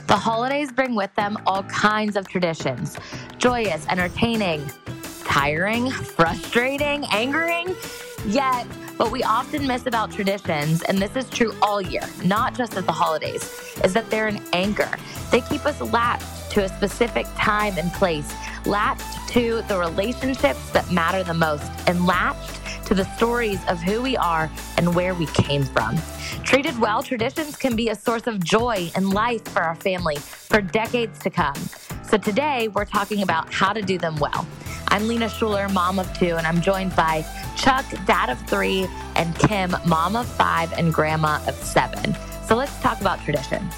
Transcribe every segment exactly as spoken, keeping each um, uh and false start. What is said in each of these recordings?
The holidays bring with them all kinds of traditions. Joyous, entertaining, tiring, frustrating, angering. Yet, what we often miss about traditions, and this is true all year, not just at the holidays, is that they're an anchor. They keep us latched to a specific time and place, latched to the relationships that matter the most, and latched to the stories of who we are and where we came from. Treated well, traditions can be a source of joy and life for our family for decades to come. So today, we're talking about how to do them well. I'm Lena Schuler, mom of two, and I'm joined by Chuck, dad of three, and Kim, mom of five and grandma of seven. So let's talk about traditions.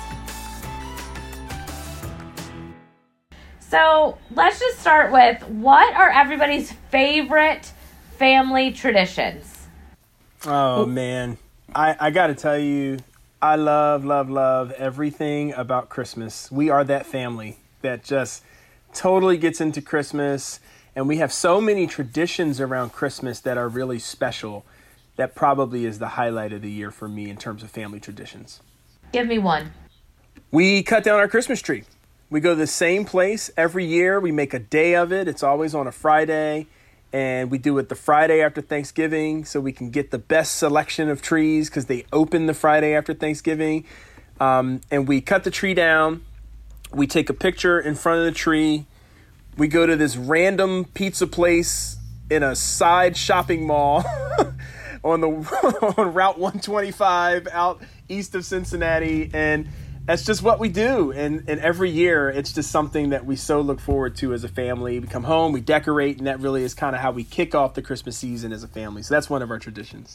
So let's just start with, what are everybody's favorite family traditions? Oh, man. I, I got to tell you, I love, love, love everything about Christmas. We are that family that just totally gets into Christmas. And we have so many traditions around Christmas that are really special. That probably is the highlight of the year for me in terms of family traditions. Give me one. We cut down our Christmas tree. We go to the same place every year. We make a day of it. It's always on a Friday. And we do it the Friday after Thanksgiving so we can get the best selection of trees because they open the Friday after Thanksgiving. Um, and we cut the tree down. We take a picture in front of the tree. We go to this random pizza place in a side shopping mall on the on Route one twenty-five out east of Cincinnati. And that's just what we do. And, and every year, it's just something that we so look forward to as a family. We come home, we decorate, and that really is kind of how we kick off the Christmas season as a family. So that's one of our traditions.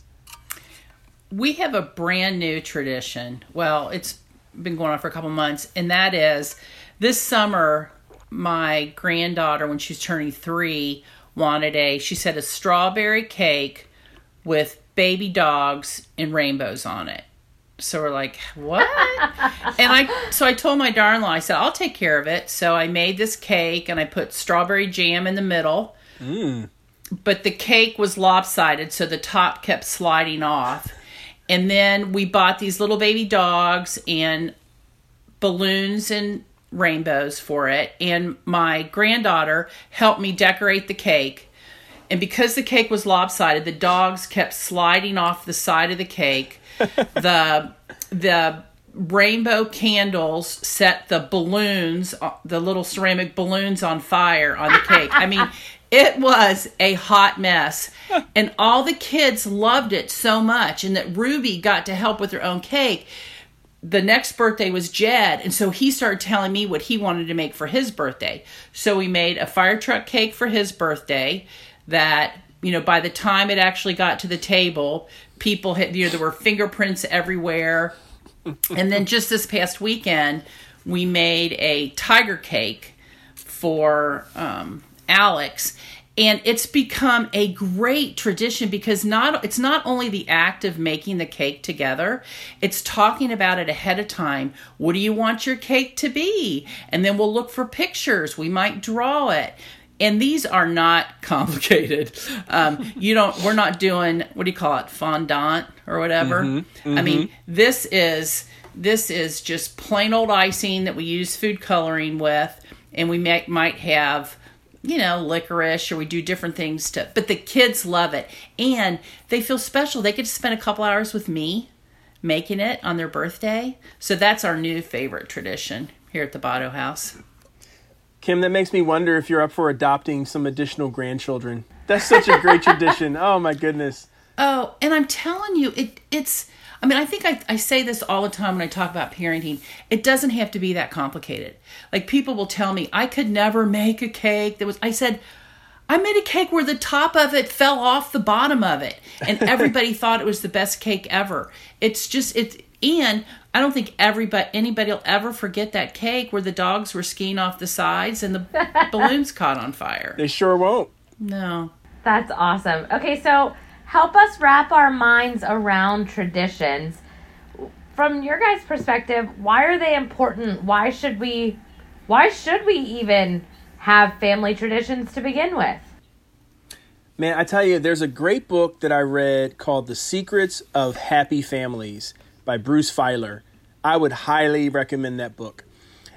We have a brand new tradition. Well, it's been going on for a couple months. And that is, this summer, my granddaughter, when she's turning three, wanted a, she said, a strawberry cake with baby dogs and rainbows on it. So we're like, what? and I, so I told my daughter-in-law, I said, I'll take care of it. So I made this cake and I put strawberry jam in the middle. Mm. But the cake was lopsided, so the top kept sliding off. And then we bought these little baby dogs and balloons and rainbows for it. And my granddaughter helped me decorate the cake. And because the cake was lopsided, the dogs kept sliding off the side of the cake. the the rainbow candles set the balloons, the little ceramic balloons, on fire on the cake. I mean, it was a hot mess. And all the kids loved it so much. And that Ruby got to help with her own cake. The next birthday was Jed. And so he started telling me what he wanted to make for his birthday. So we made a fire truck cake for his birthday that, you know, by the time it actually got to the table, people had, you know, there were fingerprints everywhere. And then just this past weekend, we made a tiger cake for um, Alex. And it's become a great tradition because not it's not only the act of making the cake together, it's talking about it ahead of time. What do you want your cake to be? And then we'll look for pictures. We might draw it. And these are not complicated. Um, you don't. We're not doing, what do you call it, fondant or whatever. Mm-hmm, mm-hmm. I mean, this is this is just plain old icing that we use food coloring with, and we make, might have, you know, licorice, or we do different things to. But the kids love it, and they feel special. They get to spend a couple hours with me making it on their birthday. So that's our new favorite tradition here at the Botto House. Kim, that makes me wonder if you're up for adopting some additional grandchildren. That's such a great tradition. Oh, my goodness. Oh, and I'm telling you, it it's, I mean, I think I, I say this all the time when I talk about parenting. It doesn't have to be that complicated. Like, people will tell me, I could never make a cake that was, I said, I made a cake where the top of it fell off the bottom of it. And everybody thought it was the best cake ever. It's just, it's, and I don't think everybody, anybody will ever forget that cake where the dogs were skiing off the sides and the balloons caught on fire. They sure won't. No. That's awesome. Okay, so help us wrap our minds around traditions. From your guys' perspective, why are they important? Why should we, why should we even have family traditions to begin with? Man, I tell you, there's a great book that I read called The Secrets of Happy Families by Bruce Feiler. I would highly recommend that book.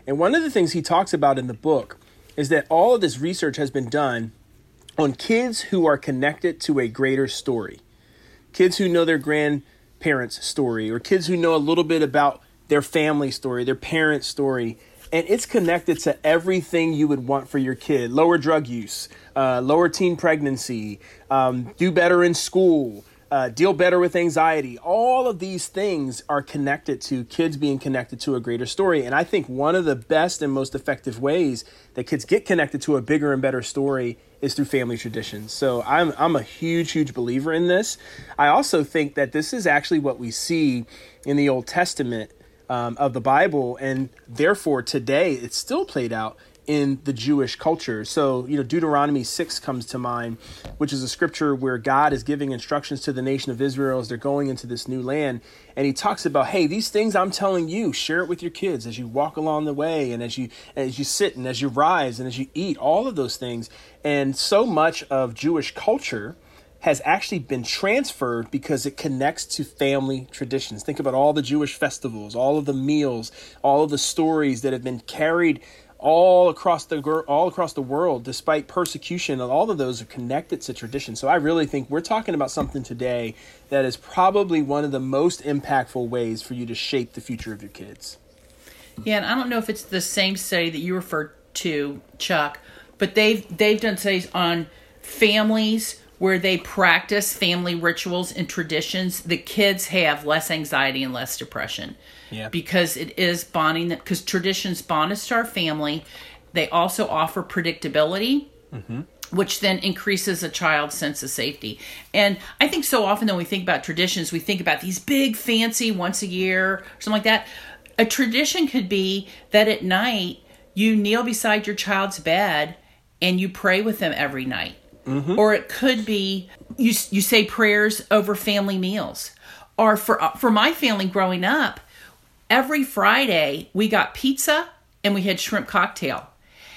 And one of the things he talks about in the book is that all of this research has been done on kids who are connected to a greater story. Kids who know their grandparents' story, or kids who know a little bit about their family story, their parents' story. And it's connected to everything you would want for your kid. Lower drug use, uh, lower teen pregnancy, um, do better in school, uh, deal better with anxiety. All of these things are connected to kids being connected to a greater story. And I think one of the best and most effective ways that kids get connected to a bigger and better story is through family traditions. So I'm I'm a huge, huge believer in this. I also think that this is actually what we see in the Old Testament Um, of the Bible, and therefore today it's still played out in the Jewish culture. So, you know, Deuteronomy six comes to mind, which is a scripture where God is giving instructions to the nation of Israel as they're going into this new land. And he talks about, hey, these things I'm telling you, share it with your kids as you walk along the way, and as you as you sit, and as you rise, and as you eat, all of those things. And so much of Jewish culture has actually been transferred because it connects to family traditions. Think about all the Jewish festivals, all of the meals, all of the stories that have been carried all across the all across the world, despite persecution. And all of those are connected to tradition. So I really think we're talking about something today that is probably one of the most impactful ways for you to shape the future of your kids. Yeah, and I don't know if it's the same study that you referred to, Chuck, but they've they've done studies on families where they practice family rituals and traditions. The kids have less anxiety and less depression. Yeah. Because it is bonding, because traditions bond us to our family. They also offer predictability, mm-hmm. which then increases a child's sense of safety. And I think so often when we think about traditions, we think about these big, fancy, once a year, or something like that. A tradition could be that at night, you kneel beside your child's bed and you pray with them every night. Mm-hmm. Or it could be you you say prayers over family meals. Or for for my family growing up, every Friday we got pizza and we had shrimp cocktail.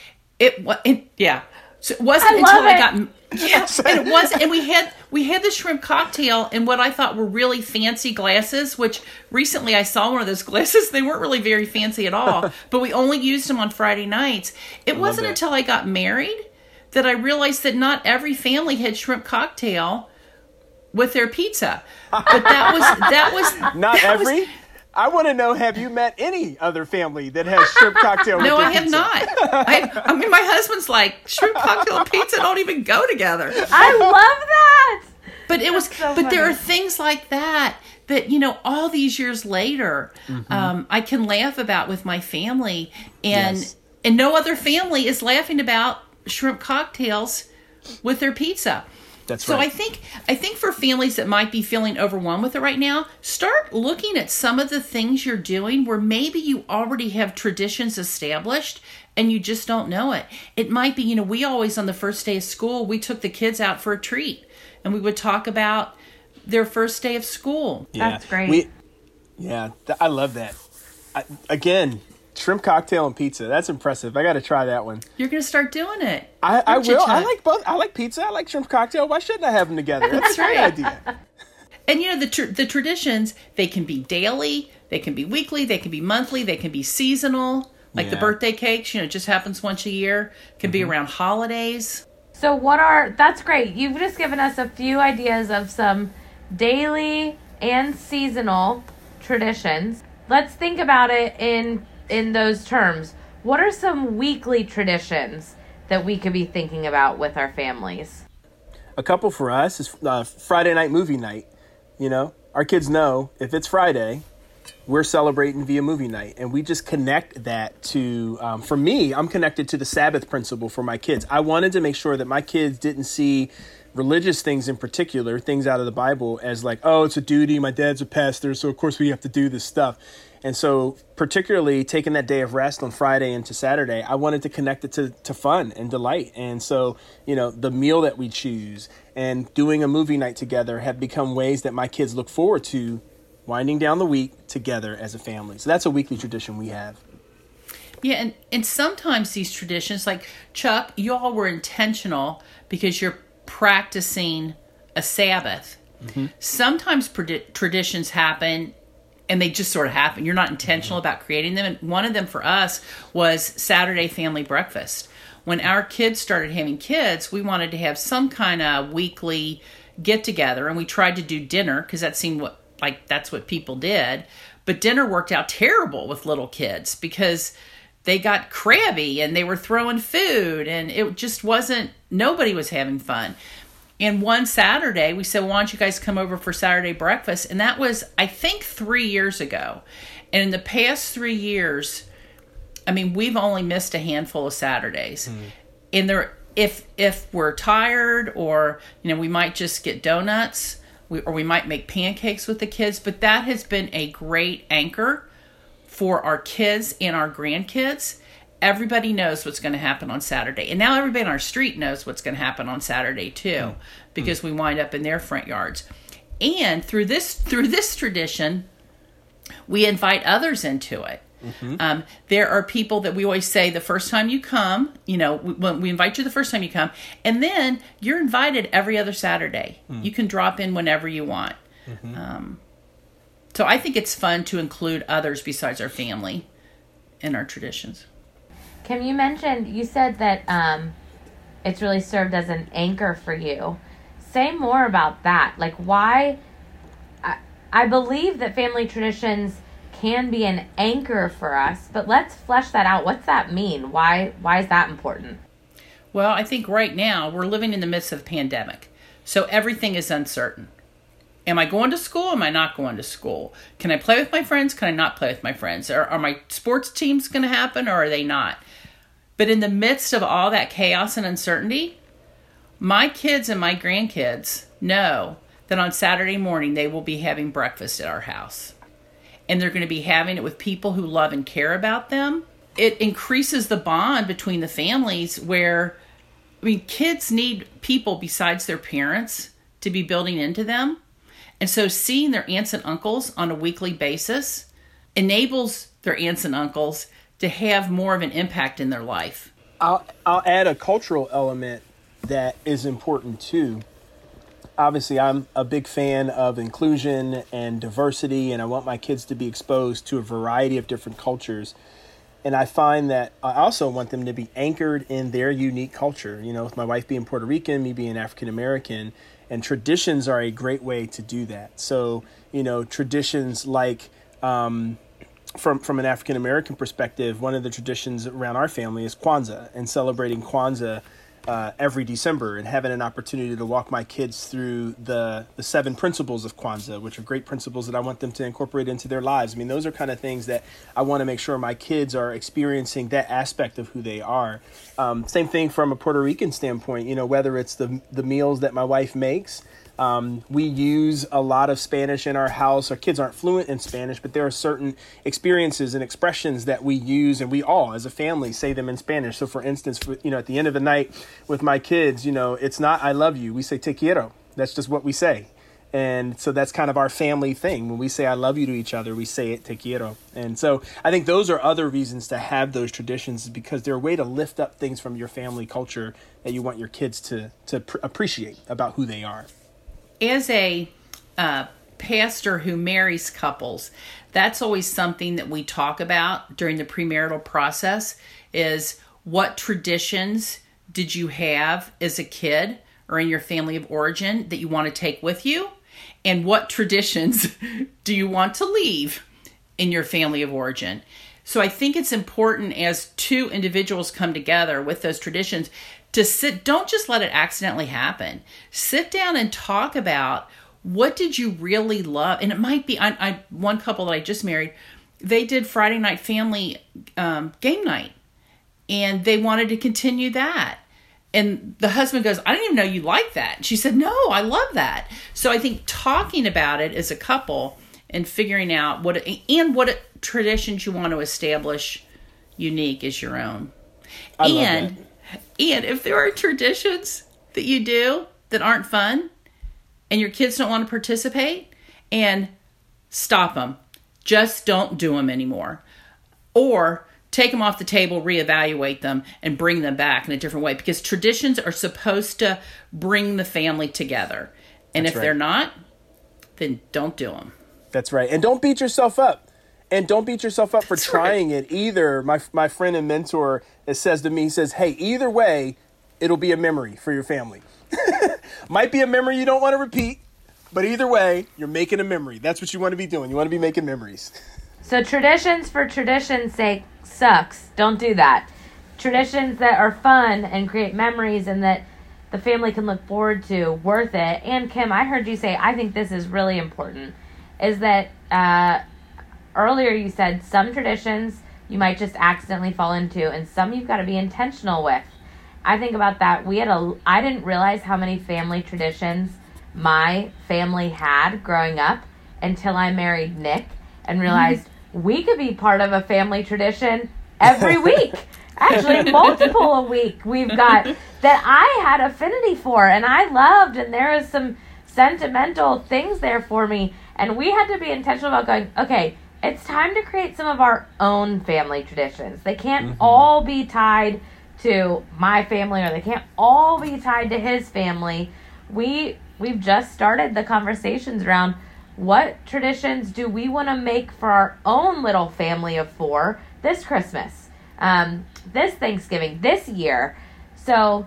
It was yeah. So it wasn't I until love I got yeah, and it was and we had we had the shrimp cocktail in what I thought were really fancy glasses, which recently I saw one of those glasses. They weren't really very fancy at all, but we only used them on Friday nights. It I wasn't until I got married that I realized that not every family had shrimp cocktail with their pizza. But that was that was not that every. Was, I want to know: have you met any other family that has shrimp cocktail? with No, their I have pizza? not. I, I mean, my husband's like shrimp cocktail and pizza don't even go together. I love that. But it was. so but there funny. are things like that that, you know, all these years later, mm-hmm. um, I can laugh about with my family, and Yes. and no other family is laughing about shrimp cocktails with their pizza. That's so right. I think I think for families that might be feeling overwhelmed with it right now, start looking at some of the things you're doing where maybe you already have traditions established and you just don't know it. It might be, you know, we always on the first day of school, we took the kids out for a treat and we would talk about their first day of school. Yeah. That's great. We, yeah, th- I love that. I, again, shrimp cocktail and pizza. That's impressive. I got to try that one. You're going to start doing it. I, I Don't you, will. I Chuck? like both. I like pizza. I like shrimp cocktail. Why shouldn't I have them together? That's, a great right. idea. And, you know, the tr- the traditions, they can be daily, they can be weekly, they can be monthly, they can be seasonal. Like the Yeah. birthday cakes, you know, it just happens once a year. It can be around holidays. So what are, that's great. You've just given us a few ideas of some daily and seasonal traditions. Let's think about it in in those terms. What are some weekly traditions that we could be thinking about with our families? A couple for us is uh, Friday night movie night. You know, our kids know if it's Friday, we're celebrating via movie night. And we just connect that to, um, for me, I'm connected to the Sabbath principle for my kids. I wanted to make sure that my kids didn't see religious things in particular, things out of the Bible, as like, oh, it's a duty. My dad's a pastor, so of course we have to do this stuff. And so particularly taking that day of rest on Friday into Saturday, I wanted to connect it to, to fun and delight. And so, you know, the meal that we choose and doing a movie night together have become ways that my kids look forward to winding down the week together as a family. So that's a weekly tradition we have. Yeah, and, and sometimes these traditions, like Chuck, you all were intentional because you're practicing a Sabbath. Mm-hmm. Sometimes predi- traditions happen and they just sort of happen. You're not intentional about creating them. And one of them for us was Saturday family breakfast. When our kids started having kids, we wanted to have some kind of weekly get together, and we tried to do dinner because that seemed what, like that's what people did. But dinner worked out terrible with little kids because they got crabby and they were throwing food, and it just wasn't, nobody was having fun. And one Saturday, we said, well, why don't you guys come over for Saturday breakfast? And that was, I think, three years ago. And in the past three years, I mean, we've only missed a handful of Saturdays. Mm. And there, if if we're tired, or, you know, we might just get donuts, we, or we might make pancakes with the kids. But that has been a great anchor for our kids and our grandkids. Everybody knows what's going to happen on Saturday. And now everybody on our street knows what's going to happen on Saturday too, mm. because mm. we wind up in their front yards. And through this through this tradition, we invite others into it. Mm-hmm. Um, there are people that we always say the first time you come, you know, we, when we invite you the first time you come, and then you're invited every other Saturday. Mm. You can drop in whenever you want. Mm-hmm. Um, so I think it's fun to include others besides our family in our traditions. Kim, you mentioned, you said that um, it's really served as an anchor for you. Say more about that. Like, why? I, I believe that family traditions can be an anchor for us, but let's flesh that out. What's that mean? Why, why is that important? Well, I think right now we're living in the midst of a pandemic, so everything is uncertain. Am I going to school? Am I not going to school? Can I play with my friends? Can I not play with my friends? Are, are my sports teams going to happen, or are they not? But in the midst of all that chaos and uncertainty, my kids and my grandkids know that on Saturday morning they will be having breakfast at our house. And they're going to be having it with people who love and care about them. It increases the bond between the families where, I mean, kids need people besides their parents to be building into them. And so seeing their aunts and uncles on a weekly basis enables their aunts and uncles to have more of an impact in their life. I'll, I'll add a cultural element that is important too. Obviously, I'm a big fan of inclusion and diversity, and I want my kids to be exposed to a variety of different cultures. And I find that I also want them to be anchored in their unique culture. You know, with my wife being Puerto Rican, me being African American, and traditions are a great way to do that. So, you know, traditions like, um, from from an African American perspective, one of the traditions around our family is Kwanzaa, and celebrating Kwanzaa uh, every December, and having an opportunity to walk my kids through the the seven principles of Kwanzaa, which are great principles that I want them to incorporate into their lives. I mean, those are kind of things that I want to make sure my kids are experiencing that aspect of who they are. Um, same thing from a Puerto Rican standpoint, you know, whether it's the the meals that my wife makes. Um, we use a lot of Spanish in our house. Our kids aren't fluent in Spanish, but there are certain experiences and expressions that we use, and we all, as a family, say them in Spanish. So, for instance, for, you know, at the end of the night with my kids, you know, it's not "I love you." We say "Te quiero." That's just what we say. And so that's kind of our family thing. When we say "I love you" to each other, we say it "Te quiero." And so I think those are other reasons to have those traditions, because they're a way to lift up things from your family culture that you want your kids to, to pr- appreciate about who they are. As a uh, pastor who marries couples, that's always something that we talk about during the premarital process, is what traditions did you have as a kid or in your family of origin that you want to take with you? And what traditions do you want to leave in your family of origin? So I think it's important, as two individuals come together with those traditions, to sit, don't just let it accidentally happen. Sit down and talk about, what did you really love? And it might be, I, I one couple that I just married, they did Friday night family um, game night, and they wanted to continue that. And the husband goes, "I didn't even know you liked that." And she said, "No, I love that." So I think talking about it as a couple and figuring out what, it, and what it, traditions you want to establish unique as your own. I and, love that. And if there are traditions that you do that aren't fun and your kids don't want to participate, and stop them. Just don't do them anymore. Or take them off the table, reevaluate them, and bring them back in a different way. Because traditions are supposed to bring the family together. And That's if right. they're not, then don't do them. That's right. And don't beat yourself up. And don't beat yourself up for That's trying right. it either. My my friend and mentor says to me, he says, hey, either way, it'll be a memory for your family. Might be a memory you don't want to repeat, but either way, you're making a memory. That's what you want to be doing. You want to be making memories. So traditions for tradition's sake sucks. Don't do that. Traditions that are fun and create memories and that the family can look forward to, worth it. And Kim, I heard you say, I think this is really important, is that uh, earlier you said some traditions you might just accidentally fall into and some you've got to be intentional with. I think about that. We had a, I didn't realize how many family traditions my family had growing up until I married Nick and realized mm-hmm. we could be part of a family tradition every week. Actually, multiple a week we've got that I had affinity for and I loved, and there is some sentimental things there for me. And we had to be intentional about going, okay, it's time to create some of our own family traditions. They can't mm-hmm. all be tied to my family, or they can't all be tied to his family. We, we've just started the conversations around what traditions do we want to make for our own little family of four this Christmas, um, this Thanksgiving, this year. So,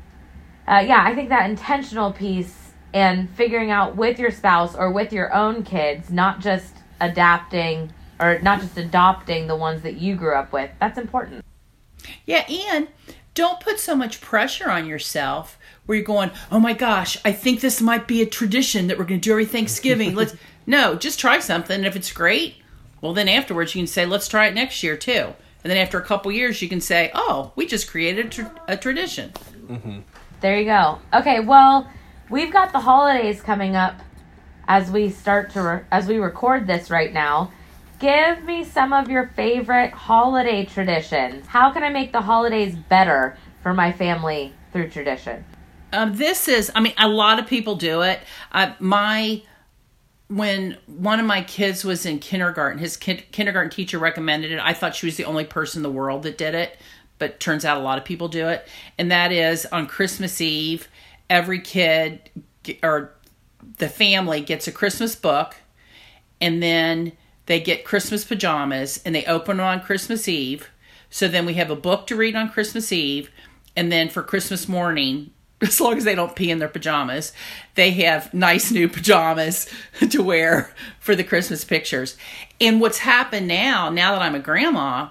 uh, yeah, I think that intentional piece and figuring out with your spouse or with your own kids, not just adapting or not just adopting the ones that you grew up with, that's important. Yeah, and don't put so much pressure on yourself where you're going, oh my gosh, I think this might be a tradition that we're going to do every Thanksgiving. Let's No, just try something. And if it's great, well, then afterwards you can say, let's try it next year too. And then after a couple years, you can say, oh, we just created a, tra- a tradition. Mm-hmm. There you go. Okay, well, we've got the holidays coming up as we start to, re- as we record this right now. Give me some of your favorite holiday traditions. How can I make the holidays better for my family through tradition? Um, this is, I mean, a lot of people do it. Uh, my, when one of my kids was in kindergarten, his kin- kindergarten teacher recommended it. I thought she was the only person in the world that did it, but turns out a lot of people do it. And that is on Christmas Eve, every kid or the family gets a Christmas book, and then they get Christmas pajamas, and they open them on Christmas Eve. So then we have a book to read on Christmas Eve. And then for Christmas morning, as long as they don't pee in their pajamas, they have nice new pajamas to wear for the Christmas pictures. And what's happened now, now that I'm a grandma,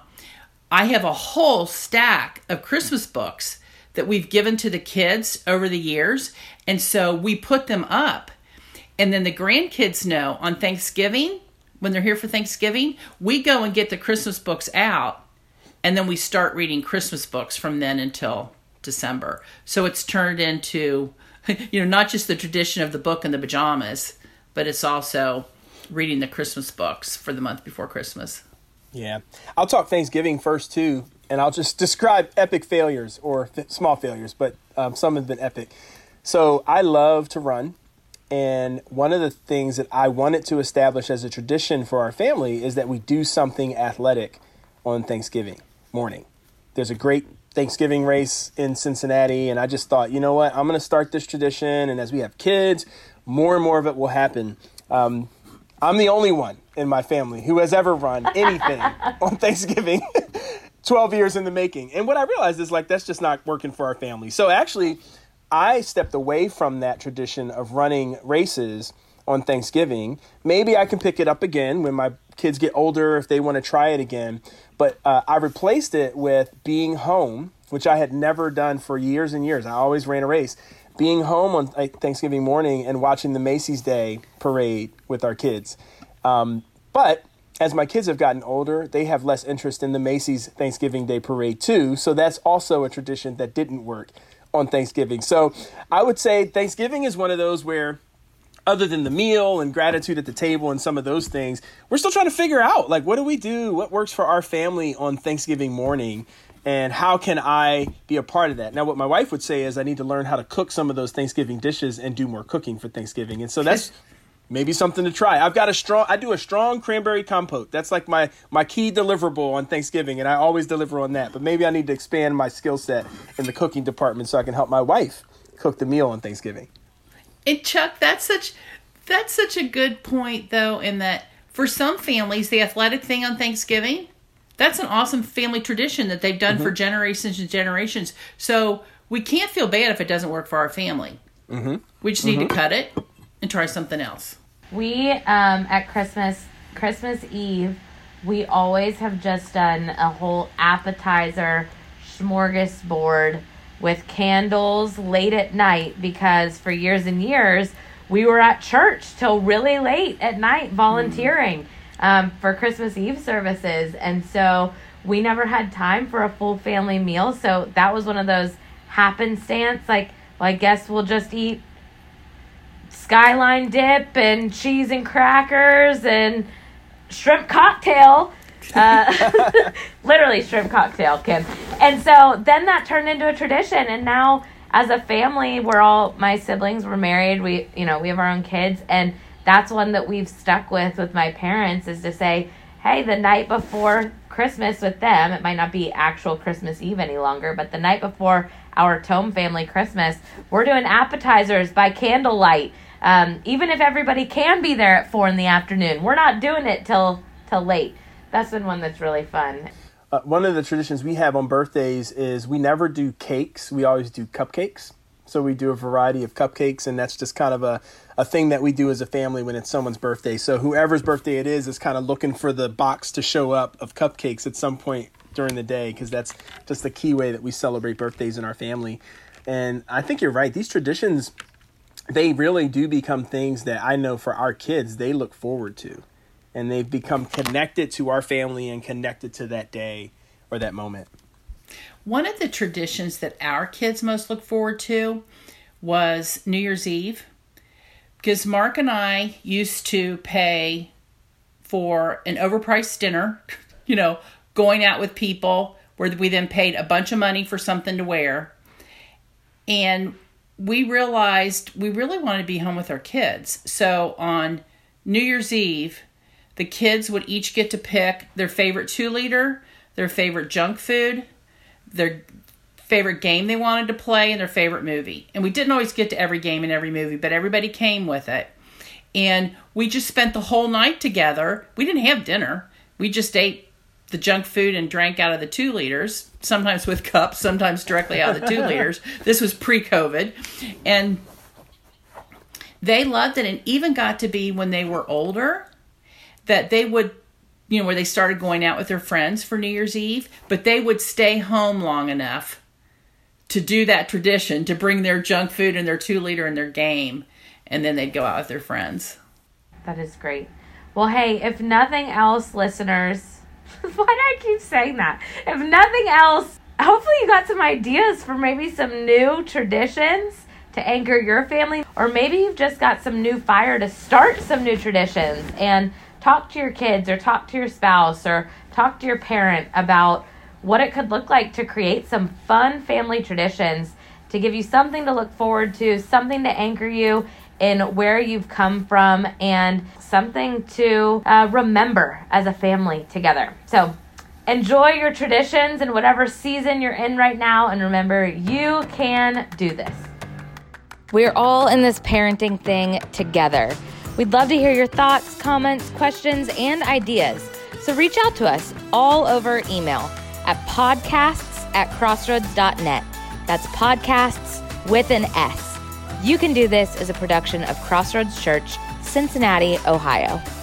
I have a whole stack of Christmas books that we've given to the kids over the years. And so we put them up. And then the grandkids know on Thanksgiving, when they're here for Thanksgiving, we go and get the Christmas books out, and then we start reading Christmas books from then until December. So it's turned into, you know, not just the tradition of the book and the pajamas, but it's also reading the Christmas books for the month before Christmas. Yeah. I'll talk Thanksgiving first, too, and I'll just describe epic failures or th- small failures, but um, some have been epic. So I love to run. And one of the things that I wanted to establish as a tradition for our family is that we do something athletic on Thanksgiving morning. There's a great Thanksgiving race in Cincinnati, and I just thought, you know what, I'm going to start this tradition, and as we have kids, more and more of it will happen. Um, I'm the only one in my family who has ever run anything on Thanksgiving, twelve years in the making. And what I realized is, like, that's just not working for our family. So actually, I stepped away from that tradition of running races on Thanksgiving. Maybe I can pick it up again when my kids get older if they want to try it again. But uh, I replaced it with being home, which I had never done for years and years. I always ran a race. Being home on like, Thanksgiving morning and watching the Macy's Day parade with our kids. Um, but as my kids have gotten older, they have less interest in the Macy's Thanksgiving Day parade too. So that's also a tradition that didn't work on Thanksgiving. So I would say Thanksgiving is one of those where, other than the meal and gratitude at the table and some of those things, we're still trying to figure out, like, what do we do? What works for our family on Thanksgiving morning? And how can I be a part of that? Now, what my wife would say is I need to learn how to cook some of those Thanksgiving dishes and do more cooking for Thanksgiving. And so that's maybe something to try. I've got a strong, I do a strong cranberry compote. That's like my, my key deliverable on Thanksgiving, and I always deliver on that. But maybe I need to expand my skill set in the cooking department so I can help my wife cook the meal on Thanksgiving. And Chuck, that's such, That's such a good point, though, in that for some families, the athletic thing on Thanksgiving, that's an awesome family tradition that they've done mm-hmm. for generations and generations. So we can't feel bad if it doesn't work for our family. Mm-hmm. We just need mm-hmm. to cut it and try something else. We, um, at Christmas, Christmas Eve, we always have just done a whole appetizer smorgasbord with candles late at night because for years and years, we were at church till really late at night volunteering mm. um, for Christmas Eve services. And so we never had time for a full family meal. So that was one of those happenstance, like, well, I guess we'll just eat skyline dip and cheese and crackers and shrimp cocktail. Uh, literally shrimp cocktail, Kim. And so then that turned into a tradition. And now as a family, we're all, my siblings were married. We, you know, we have our own kids. And that's one that we've stuck with with my parents is to say, hey, the night before Christmas with them, it might not be actual Christmas Eve any longer, but the night before our Tome family Christmas, we're doing appetizers by candlelight. Um, even if everybody can be there at four in the afternoon, we're not doing it till till late. That's been one that's really fun. Uh, one of the traditions we have on birthdays is we never do cakes. We always do cupcakes. So we do a variety of cupcakes, and that's just kind of a, a thing that we do as a family when it's someone's birthday. So whoever's birthday it is is kind of looking for the box to show up of cupcakes at some point during the day, because that's just the key way that we celebrate birthdays in our family. And I think you're right. These traditions, they really do become things that I know for our kids, they look forward to. And they've become connected to our family and connected to that day or that moment. One of the traditions that our kids most look forward to was New Year's Eve. Because Mark and I used to pay for an overpriced dinner, you know, going out with people where we then paid a bunch of money for something to wear. And we realized we really wanted to be home with our kids. So on New Year's Eve, the kids would each get to pick their favorite two-liter, their favorite junk food, their favorite game they wanted to play, and their favorite movie. And we didn't always get to every game and every movie, but everybody came with it. And we just spent the whole night together. We didn't have dinner. We just ate the junk food and drank out of the two liters, sometimes with cups, sometimes directly out of the two liters. This was pre-COVID. And they loved it, and even got to be when they were older, that they would, you know, where they started going out with their friends for New Year's Eve, but they would stay home long enough to do that tradition, to bring their junk food and their two-liter and their game, and then they'd go out with their friends. That is great. Well, hey, if nothing else, listeners, why do I keep saying that? If nothing else, hopefully you got some ideas for maybe some new traditions to anchor your family, or maybe you've just got some new fire to start some new traditions, and talk to your kids or talk to your spouse or talk to your parent about what it could look like to create some fun family traditions to give you something to look forward to, something to anchor you in where you've come from, and something to uh, remember as a family together. So enjoy your traditions in whatever season you're in right now, and remember, you can do this. We're all in this parenting thing together. We'd love to hear your thoughts, comments, questions, and ideas. So reach out to us all over email at podcasts at crossroads dot net. That's podcasts with an S. You Can Do This is a production of Crossroads Church, Cincinnati, Ohio.